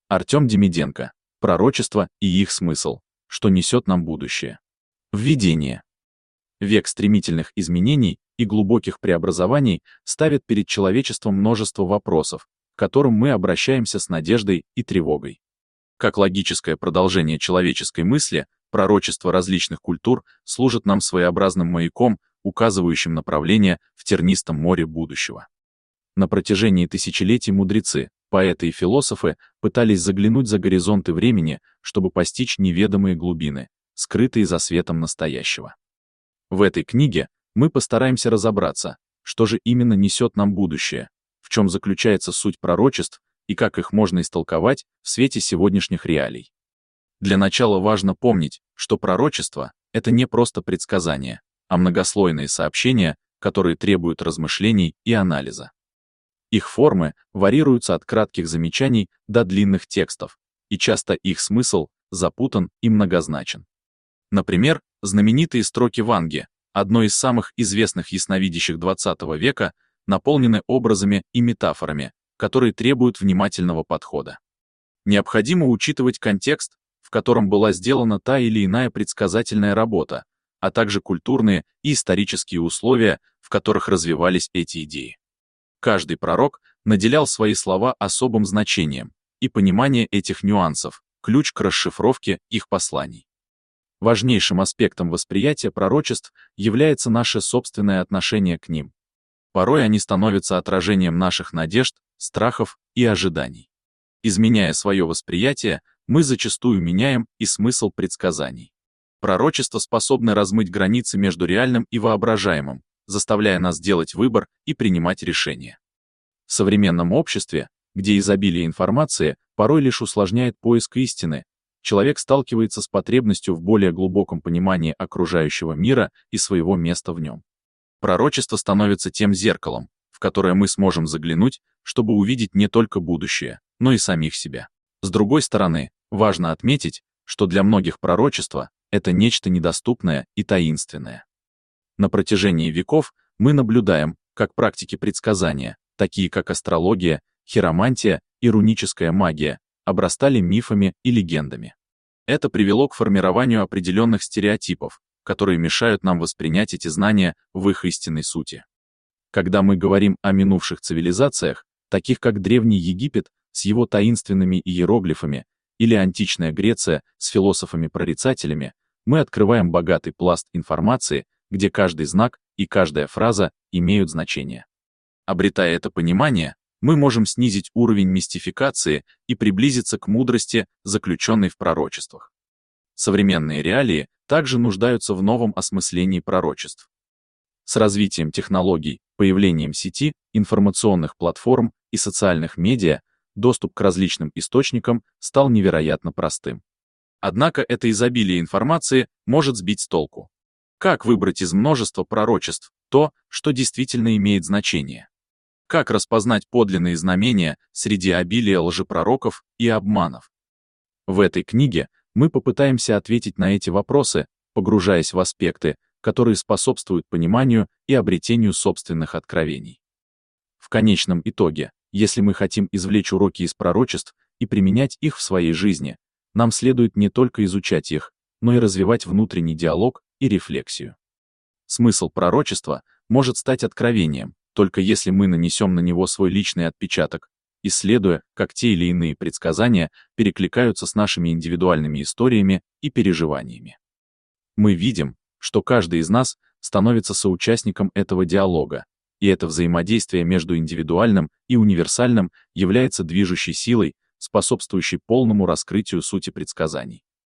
Артем Демиденко. Пророчества и их смысл. Что несет нам будущее. Введение. Век стремительных изменений и глубоких преобразований ставит перед человечеством множество вопросов, к которым мы обращаемся с надеждой и тревогой. Как логическое продолжение человеческой мысли, пророчества различных культур служат нам своеобразным маяком, указывающим направление в тернистом море будущего. На протяжении тысячелетий мудрецы, поэты и философы пытались заглянуть за горизонты времени, чтобы постичь неведомые глубины, скрытые за светом настоящего. В этой книге мы постараемся разобраться, что же именно несет нам будущее, в чем заключается суть пророчеств и как их можно истолковать в свете сегодняшних реалий. Для начала важно помнить, что пророчество — это не просто предсказания, а многослойные сообщения, которые требуют размышлений и анализа. Их формы варьируются от кратких замечаний до длинных текстов, и часто их смысл запутан и многозначен. Например, знаменитые строки Ванги, одной из самых известных ясновидящих XX века, наполнены образами и метафорами, которые требуют внимательного подхода. Необходимо учитывать контекст, в котором была сделана та или иная предсказательная работа, а также культурные и исторические условия, в которых развивались эти идеи. Каждый пророк наделял свои слова особым значением, и понимание этих нюансов – ключ к расшифровке их посланий. Важнейшим аспектом восприятия пророчеств является наше собственное отношение к ним. Порой они становятся отражением наших надежд, страхов и ожиданий. Изменяя свое восприятие, мы зачастую меняем и смысл предсказаний. Пророчества способны размыть границы между реальным и воображаемым, заставляя нас делать выбор и принимать решения. В современном обществе, где изобилие информации порой лишь усложняет поиск истины, человек сталкивается с потребностью в более глубоком понимании окружающего мира и своего места в нем. Пророчество становится тем зеркалом, в которое мы сможем заглянуть, чтобы увидеть не только будущее, но и самих себя. С другой стороны, важно отметить, что для многих пророчество — это нечто недоступное и таинственное. На протяжении веков мы наблюдаем, как практики предсказания, такие как астрология, хиромантия и руническая магия, обрастали мифами и легендами. Это привело к формированию определенных стереотипов, которые мешают нам воспринять эти знания в их истинной сути. Когда мы говорим о минувших цивилизациях, таких как Древний Египет с его таинственными иероглифами или античная Греция с философами-прорицателями, мы открываем богатый пласт информации, где каждый знак и каждая фраза имеют значение. Обретая это понимание, мы можем снизить уровень мистификации и приблизиться к мудрости, заключенной в пророчествах. Современные реалии также нуждаются в новом осмыслении пророчеств. С развитием технологий, появлением сети, информационных платформ и социальных медиа, доступ к различным источникам стал невероятно простым. Однако это изобилие информации может сбить с толку. Как выбрать из множества пророчеств то, что действительно имеет значение? Как распознать подлинные знамения среди обилия лжепророков и обманов? В этой книге мы попытаемся ответить на эти вопросы, погружаясь в аспекты, которые способствуют пониманию и обретению собственных откровений. В конечном итоге, если мы хотим извлечь уроки из пророчеств и применять их в своей жизни, нам следует не только изучать их, но и развивать внутренний диалог и рефлексию. Смысл пророчества может стать откровением, только если мы нанесем на него свой личный отпечаток, исследуя, как те или иные предсказания перекликаются с нашими индивидуальными историями и переживаниями. Мы видим, что каждый из нас становится соучастником этого диалога, и это взаимодействие между индивидуальным и универсальным является движущей силой, способствующей полному раскрытию сути предсказаний.